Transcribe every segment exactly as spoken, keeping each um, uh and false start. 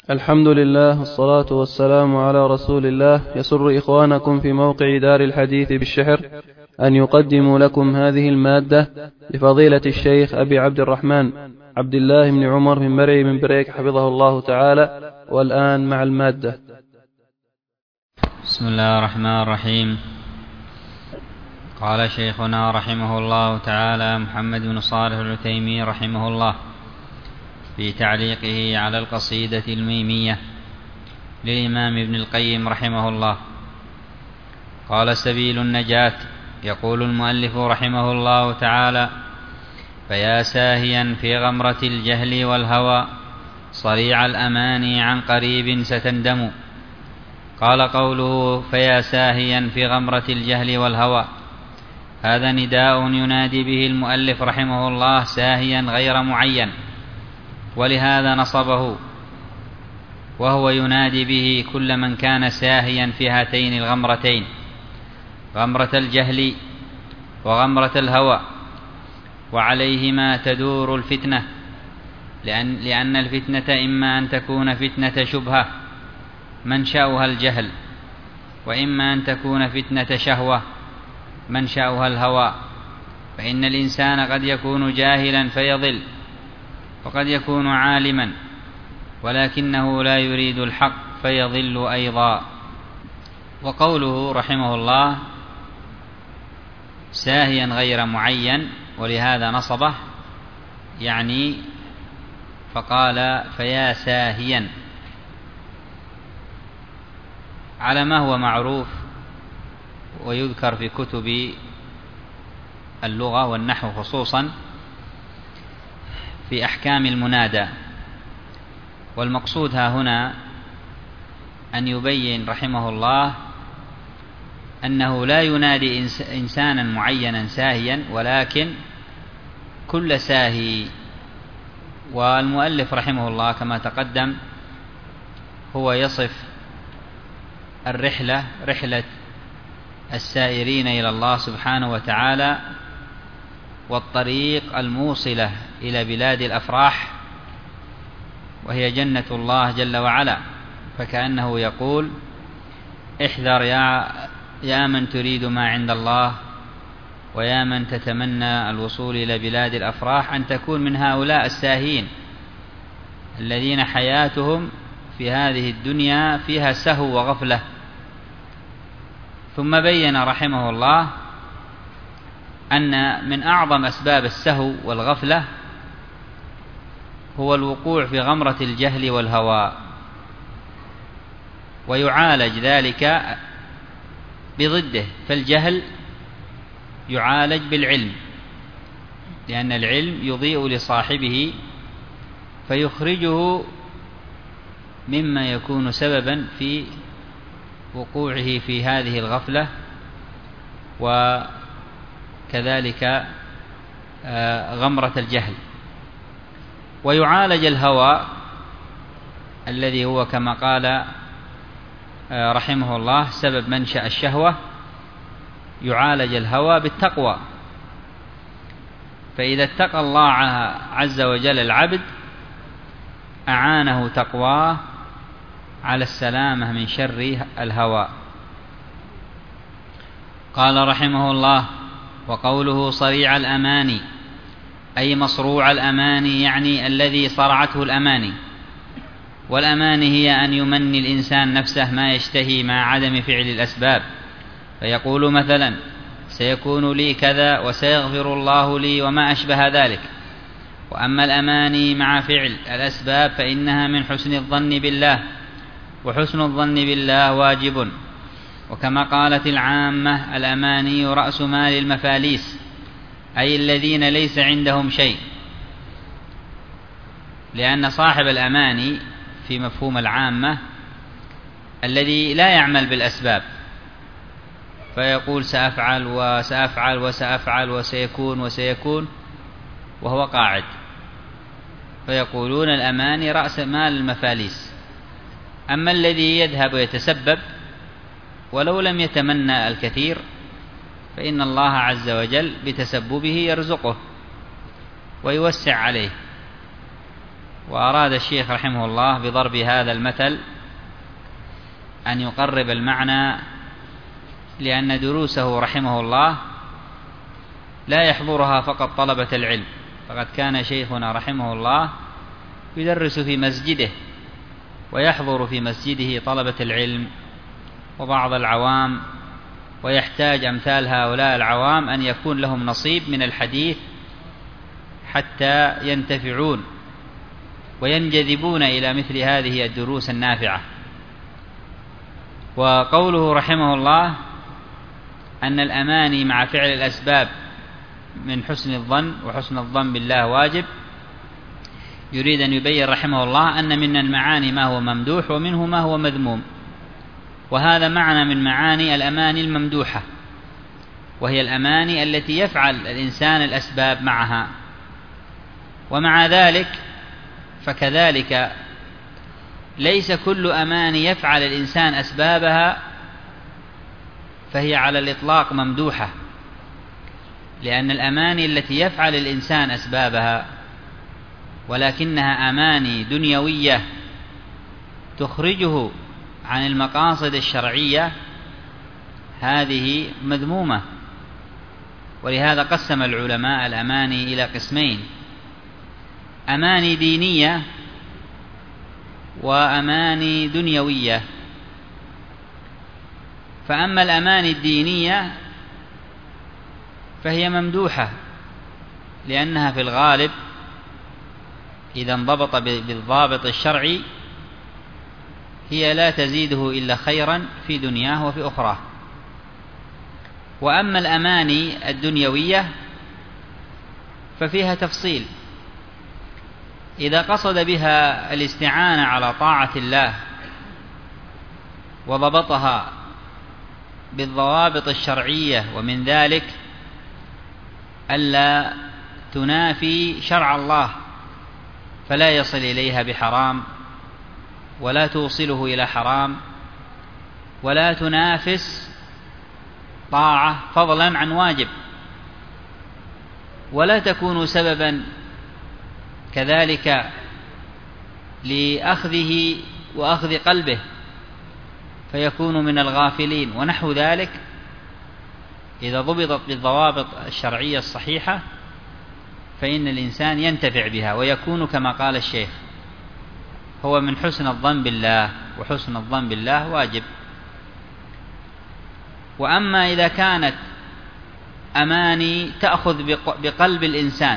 الحمد لله والصلاة والسلام على رسول الله. يسر إخوانكم في موقع دار الحديث بالشحر أن يقدموا لكم هذه المادة لفضيلة الشيخ أبي عبد الرحمن عبد الله بن عمر بن مرعي بن بريك حفظه الله تعالى. والآن مع المادة. بسم الله الرحمن الرحيم. قال شيخنا رحمه الله تعالى محمد بن صالح العثيمين رحمه الله في تعليقه على القصيدة الميمية للإمام ابن القيم رحمه الله، قال: سبيل النجاة. يقول المؤلف رحمه الله تعالى: فيا ساهيا في غمرة الجهل والهوى صريع الأماني عن قريب ستندم. قال قوله فيا ساهيا في غمرة الجهل والهوى، هذا نداء ينادي به المؤلف رحمه الله ساهيا غير معين، ولهذا نصبه، وهو ينادي به كل من كان ساهيا في هاتين الغمرتين، غمرة الجهل وغمرة الهوى، وعليهما تدور الفتنة، لأن, لأن الفتنة إما أن تكون فتنة شبهة منشأها الجهل، وإما أن تكون فتنة شهوة منشأها الهوى. فإن الإنسان قد يكون جاهلا فيضل، وقد يكون عالما ولكنه لا يريد الحق فيضل أيضا. وقوله رحمه الله ساهيا غير معين، ولهذا نصبه، يعني فقال فيا ساهيا على ما هو معروف ويذكر في كتب اللغة والنحو خصوصا في أحكام المنادى. والمقصود ها هنا أن يبين رحمه الله أنه لا ينادي إنسانا معينا ساهيا، ولكن كل ساهي. والمؤلف رحمه الله كما تقدم هو يصف الرحلة، رحلة السائرين إلى الله سبحانه وتعالى، والطريق الموصلة إلى بلاد الأفراح وهي جنة الله جل وعلا. فكأنه يقول احذر يا, يا من تريد ما عند الله، ويا من تتمنى الوصول إلى بلاد الأفراح، أن تكون من هؤلاء الساهين الذين حياتهم في هذه الدنيا فيها سهو وغفلة. ثم بين رحمه الله أن من أعظم أسباب السهو والغفلة هو الوقوع في غمرة الجهل والهوى، ويعالج ذلك بضده. فالجهل يعالج بالعلم، لأن العلم يضيء لصاحبه فيخرجه مما يكون سببا في وقوعه في هذه الغفلة، وكذلك غمرة الجهل. ويعالج الهوى الذي هو كما قال رحمه الله سبب منشأ الشهوة، يعالج الهوى بالتقوى. فإذا اتقى الله عز وجل العبد أعانه تقواه على السلامة من شر الهوى. قال رحمه الله: وقوله صريع الأماني أي مصروع الأماني، يعني الذي صرعته الأماني. والأماني هي أن يمني الإنسان نفسه ما يشتهي مع عدم فعل الأسباب، فيقول مثلا سيكون لي كذا وسيغفر الله لي وما أشبه ذلك. وأما الأماني مع فعل الأسباب فإنها من حسن الظن بالله، وحسن الظن بالله واجب. وكما قالت العامة الأماني رأس مال المفاليس، أي الذين ليس عندهم شيء، لأن صاحب الأماني في مفهوم العامة الذي لا يعمل بالأسباب، فيقول سأفعل وسأفعل وسأفعل وسيكون وسيكون وهو قاعد، فيقولون الأماني رأس مال المفاليس. أما الذي يذهب ويتسبب ولو لم يتمنى الكثير فإن الله عز وجل بتسببه يرزقه ويوسع عليه. وأراد الشيخ رحمه الله بضرب هذا المثل أن يقرب المعنى، لأن دروسه رحمه الله لا يحضرها فقط طلبة العلم، فقد كان شيخنا رحمه الله يدرس في مسجده، ويحضر في مسجده طلبة العلم وبعض العوام، ويحتاج أمثال هؤلاء العوام أن يكون لهم نصيب من الحديث حتى ينتفعون وينجذبون إلى مثل هذه الدروس النافعة. وقوله رحمه الله أن الأماني مع فعل الأسباب من حسن الظن، وحسن الظن بالله واجب، يريد أن يبين رحمه الله أن من المعاني ما هو ممدوح ومنه ما هو مذموم، وهذا معنى من معاني الأماني الممدوحة، وهي الأماني التي يفعل الإنسان الأسباب معها. ومع ذلك فكذلك ليس كل أماني يفعل الإنسان أسبابها فهي على الإطلاق ممدوحة، لأن الأماني التي يفعل الإنسان أسبابها ولكنها أماني دنيوية تخرجه عن المقاصد الشرعية هذه مذمومة. ولهذا قسم العلماء الأماني إلى قسمين: أماني دينية وأماني دنيوية. فأما الأماني الدينية فهي ممدوحة، لأنها في الغالب إذا انضبط بالضابط الشرعي هي لا تزيده إلا خيرا في دنياه وفي أخراه. وأما الأماني الدنيوية ففيها تفصيل، إذا قصد بها الاستعانة على طاعة الله وضبطها بالضوابط الشرعية، ومن ذلك ألا تنافي شرع الله فلا يصل إليها بحرام، ولا توصله إلى حرام، ولا تنافس طاعة فضلا عن واجب، ولا تكون سببا كذلك لأخذه وأخذ قلبه فيكون من الغافلين ونحو ذلك. إذا ضبطت بالضوابط الشرعية الصحيحة فإن الإنسان ينتفع بها ويكون كما قال الشيخ هو من حسن الظن بالله، وحسن الظن بالله واجب. وأما إذا كانت أماني تأخذ بقلب الإنسان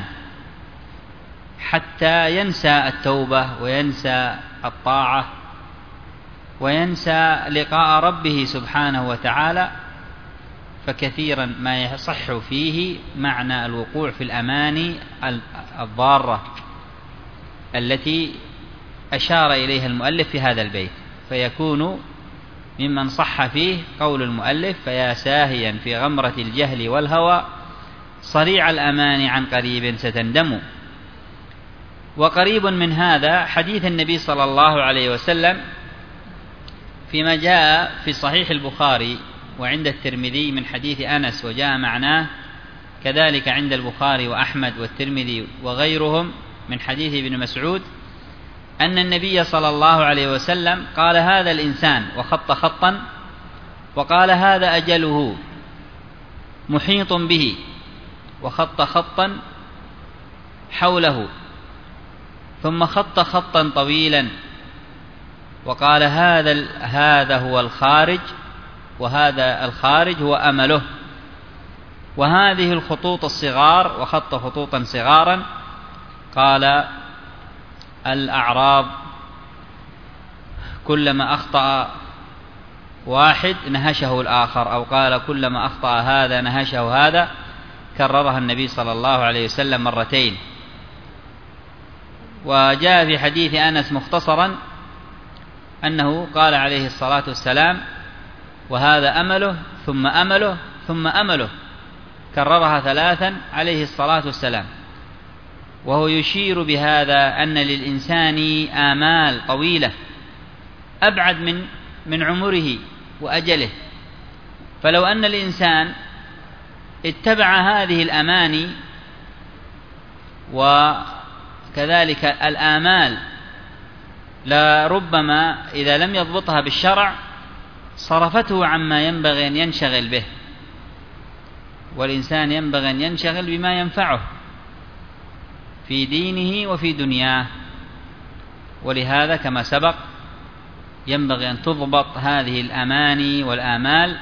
حتى ينسى التوبة وينسى الطاعة وينسى لقاء ربه سبحانه وتعالى، فكثيرا ما يصح فيه معنى الوقوع في الأماني الضارة التي أشار إليها المؤلف في هذا البيت، فيكون ممن صح فيه قول المؤلف: فيا ساهيا في غمرة الجهل والهوى صريع الأمان عن قريب ستندم. وقريب من هذا حديث النبي صلى الله عليه وسلم فيما جاء في صحيح البخاري وعند الترمذي من حديث أنس، وجاء معناه كذلك عند البخاري وأحمد والترمذي وغيرهم من حديث ابن مسعود، أن النبي صلى الله عليه وسلم قال: هذا الإنسان، وخط خطا، وقال: هذا أجله محيط به، وخط خطا حوله، ثم خط خطا طويلا، وقال: هذا هذا هو الخارج، وهذا الخارج هو أمله، وهذه الخطوط الصغار، وخط خطوطا صغارا. قال: الأعراض كلما أخطأ واحد نهشه الآخر، أو قال: كلما أخطأ هذا نهشه هذا، كررها النبي صلى الله عليه وسلم مرتين. وجاء في حديث أنس مختصرا أنه قال عليه الصلاة والسلام: وهذا أمله ثم أمله ثم أمله، كررها ثلاثا عليه الصلاة والسلام، وهو يشير بهذا أن للإنسان آمال طويلة أبعد من من عمره وأجله. فلو أن الإنسان اتبع هذه الأماني كذلك الآمال لربما إذا لم يضبطها بالشرع صرفته عما ينبغي أن ينشغل به، والإنسان ينبغي أن ينشغل بما ينفعه في دينه وفي دنياه. ولهذا كما سبق ينبغي أن تضبط هذه الأماني والآمال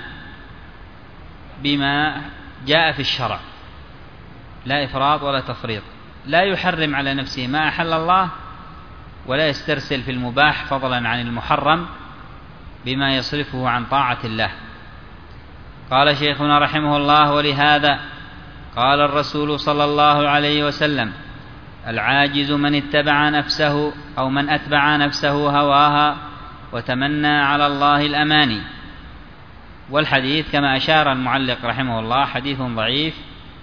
بما جاء في الشرع، لا إفراط ولا تفريط، لا يحرم على نفسه ما أحل الله ولا يسترسل في المباح فضلا عن المحرم بما يصرفه عن طاعة الله. قال شيخنا رحمه الله: ولهذا قال الرسول صلى الله عليه وسلم: العاجز من اتبع نفسه أو من أتبع نفسه هواها وتمنى على الله الأماني. والحديث كما أشار المعلق رحمه الله حديث ضعيف،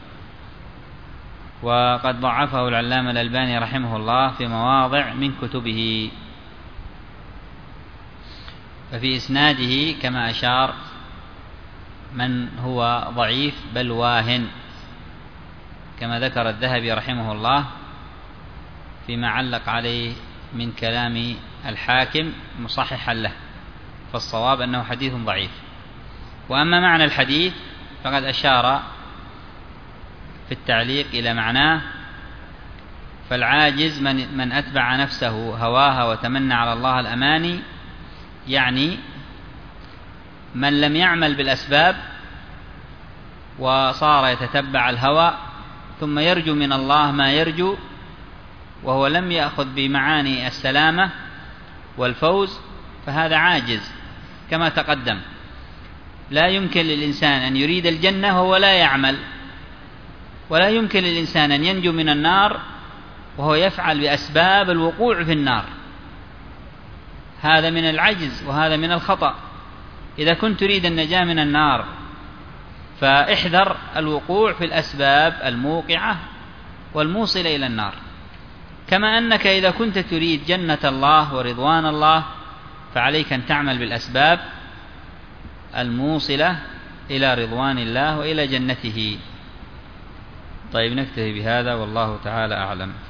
وقد ضعفه العلامة الألباني رحمه الله في مواضع من كتبه. ففي إسناده كما أشار من هو ضعيف بل واهن، كما ذكر الذهبي رحمه الله فيما علق عليه من كلام الحاكم مصححا له، فالصواب أنه حديث ضعيف. وأما معنى الحديث فقد أشار في التعليق إلى معناه: فالعاجز من, من أتبع نفسه هواها وتمنى على الله الأماني، يعني من لم يعمل بالأسباب وصار يتتبع الهوى ثم يرجو من الله ما يرجو، وهو لم يأخذ بمعاني السلامة والفوز، فهذا عاجز كما تقدم. لا يمكن للإنسان أن يريد الجنة وهو لا يعمل، ولا يمكن للإنسان أن ينجو من النار وهو يفعل بأسباب الوقوع في النار. هذا من العجز وهذا من الخطأ. إذا كنت تريد النجاة من النار فاحذر الوقوع في الأسباب الموقعة والموصلة إلى النار، كما أنك إذا كنت تريد جنة الله ورضوان الله فعليك أن تعمل بالأسباب الموصلة إلى رضوان الله وإلى جنته. طيب، نكتفي بهذا والله تعالى أعلم.